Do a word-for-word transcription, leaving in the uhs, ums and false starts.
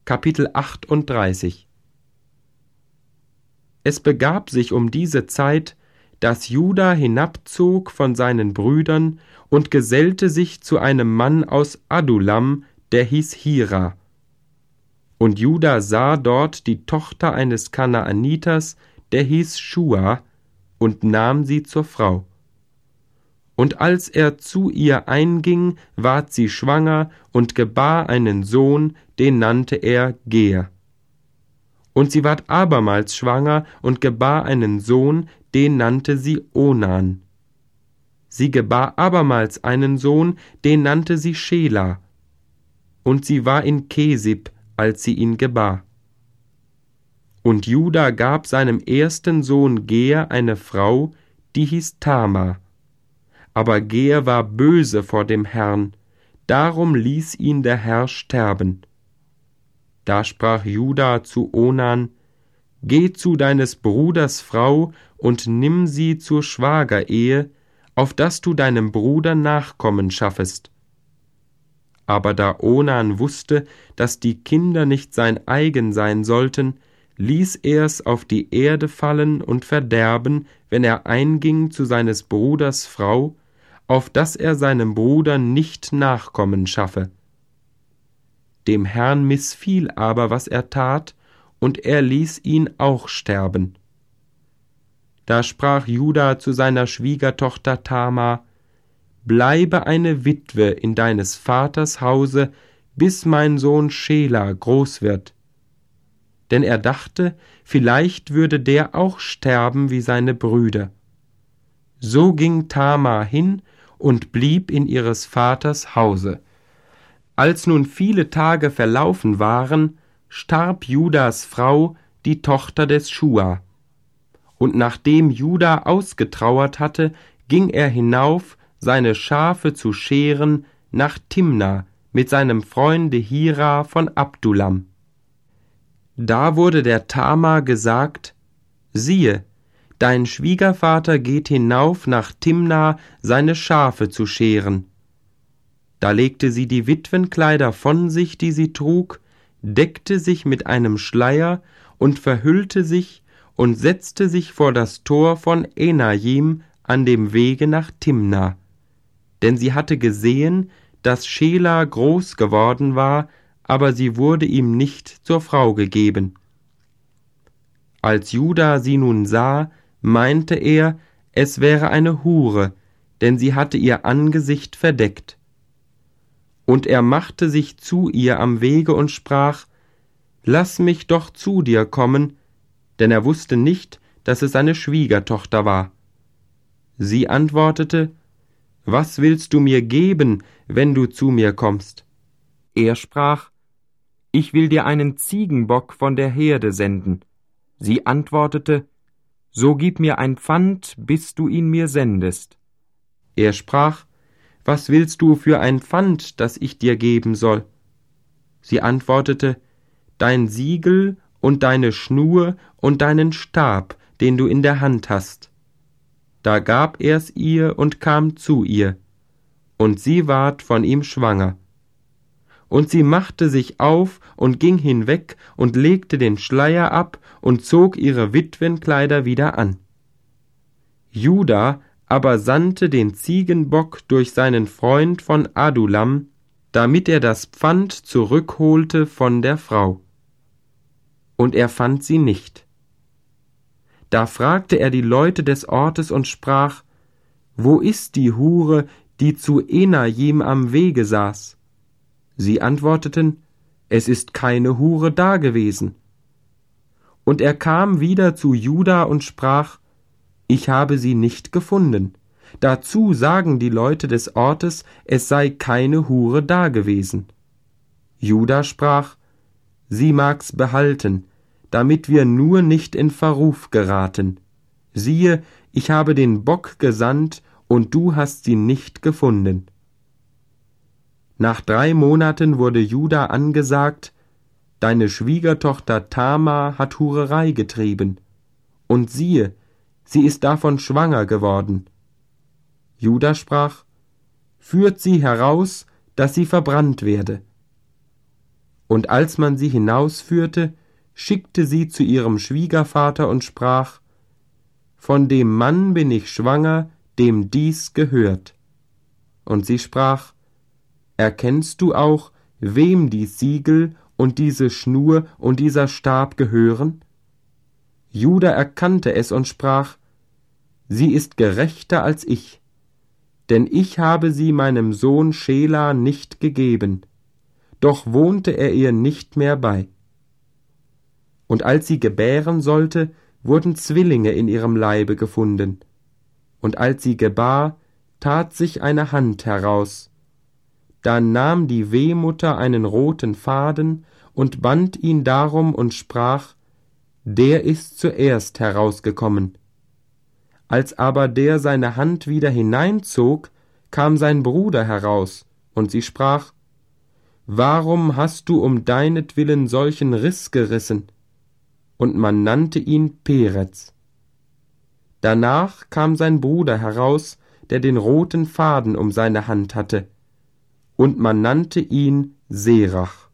Kapitel achtunddreißig. Es begab sich um diese Zeit, dass Juda hinabzog von seinen Brüdern und gesellte sich zu einem Mann aus Adullam, der hieß Hira. Und Juda sah dort die Tochter eines Kanaaniters, der hieß Schua, und nahm sie zur Frau. Und als er zu ihr einging, ward sie schwanger und gebar einen Sohn, den nannte er Ger. Und sie ward abermals schwanger und gebar einen Sohn, den nannte sie Onan. Sie gebar abermals einen Sohn, den nannte sie Schela. Und sie war in Kesib, als sie ihn gebar. Und Juda gab seinem ersten Sohn Ger eine Frau, die hieß Tamar. Aber Ger war böse vor dem Herrn, darum ließ ihn der Herr sterben. Da sprach Juda zu Onan: Geh zu deines Bruders Frau und nimm sie zur Schwagerehe, auf dass du deinem Bruder Nachkommen schaffest. Aber da Onan wusste, dass die Kinder nicht sein eigen sein sollten, ließ er's auf die Erde fallen und verderben, wenn er einging zu seines Bruders Frau, auf dass er seinem Bruder nicht Nachkommen schaffe. Dem Herrn missfiel aber, was er tat, und er ließ ihn auch sterben. Da sprach Juda zu seiner Schwiegertochter Tamar: Bleibe eine Witwe in deines Vaters Hause, bis mein Sohn Schela groß wird. Denn er dachte, vielleicht würde der auch sterben wie seine Brüder. So ging Tamar hin und blieb in ihres Vaters Hause. Als nun viele Tage verlaufen waren, starb Judas Frau, die Tochter des Schua. Und nachdem Juda ausgetrauert hatte, ging er hinauf, seine Schafe zu scheren, nach Timna mit seinem Freunde Hira von Adullam. Da wurde der Tamar gesagt: Siehe, dein Schwiegervater geht hinauf nach Timna, seine Schafe zu scheren. Da legte sie die Witwenkleider von sich, die sie trug, deckte sich mit einem Schleier und verhüllte sich und setzte sich vor das Tor von Enajim an dem Wege nach Timna. Denn sie hatte gesehen, dass Schela groß geworden war, aber sie wurde ihm nicht zur Frau gegeben. Als Juda sie nun sah, meinte er, es wäre eine Hure, denn sie hatte ihr Angesicht verdeckt. Und er machte sich zu ihr am Wege und sprach: Lass mich doch zu dir kommen, denn er wusste nicht, dass es seine Schwiegertochter war. Sie antwortete: Was willst du mir geben, wenn du zu mir kommst? Er sprach: Ich will dir einen Ziegenbock von der Herde senden. Sie antwortete: So gib mir ein Pfand, bis du ihn mir sendest. Er sprach: Was willst du für ein Pfand, das ich dir geben soll? Sie antwortete: Dein Siegel und deine Schnur und deinen Stab, den du in der Hand hast. Da gab er's ihr und kam zu ihr, und sie ward von ihm schwanger. Und sie machte sich auf und ging hinweg und legte den Schleier ab und zog ihre Witwenkleider wieder an. Juda aber sandte den Ziegenbock durch seinen Freund von Adullam, damit er das Pfand zurückholte von der Frau. Und er fand sie nicht. Da fragte er die Leute des Ortes und sprach: Wo ist die Hure, die zu Enajim am Wege saß? Sie antworteten: Es ist keine Hure dagewesen. Und er kam wieder zu Juda und sprach: Ich habe sie nicht gefunden. Dazu sagen die Leute des Ortes, es sei keine Hure dagewesen. Juda sprach: Sie mag's behalten, damit wir nur nicht in Verruf geraten. Siehe, ich habe den Bock gesandt, und du hast sie nicht gefunden. Nach drei Monaten wurde Juda angesagt: Deine Schwiegertochter Tamar hat Hurerei getrieben. Und siehe, sie ist davon schwanger geworden. Juda sprach: Führt sie heraus, dass sie verbrannt werde. Und als man sie hinausführte, schickte sie zu ihrem Schwiegervater und sprach: Von dem Mann bin ich schwanger, dem dies gehört. Und sie sprach: Erkennst du auch, wem die Siegel und diese Schnur und dieser Stab gehören? Juda erkannte es und sprach: Sie ist gerechter als ich, denn ich habe sie meinem Sohn Schela nicht gegeben, doch wohnte er ihr nicht mehr bei. Und als sie gebären sollte, wurden Zwillinge in ihrem Leibe gefunden. Und als sie gebar, tat sich eine Hand heraus. Da nahm die Wehmutter einen roten Faden und band ihn darum und sprach: Der ist zuerst herausgekommen. Als aber der seine Hand wieder hineinzog, kam sein Bruder heraus, und sie sprach: Warum hast du um deinetwillen solchen Riss gerissen? Und man nannte ihn Perez. Danach kam sein Bruder heraus, der den roten Faden um seine Hand hatte, und man nannte ihn Serach.